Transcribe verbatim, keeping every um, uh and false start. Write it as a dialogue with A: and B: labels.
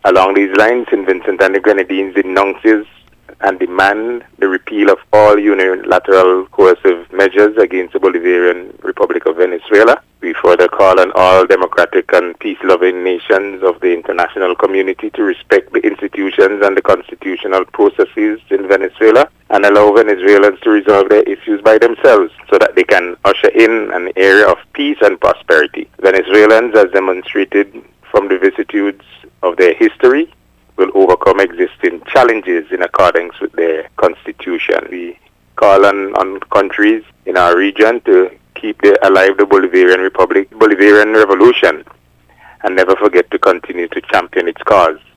A: Along these lines, Saint Vincent and the Grenadines denounces and demand the repeal of all unilateral coercive measures against the Bolivarian Republic of Venezuela. We further call on all democratic and peace-loving nations of the international community to respect the institutions and the constitutional processes in Venezuela and allow Venezuelans to resolve their issues by themselves so that they can usher in an era of peace and prosperity. Venezuelans, as demonstrated from the vicissitudes of their history, will overcome existing challenges in accordance with their constitution. We call on, on countries in our region to keep the, alive the Bolivarian Republic, Bolivarian Revolution, and never forget to continue to champion its cause.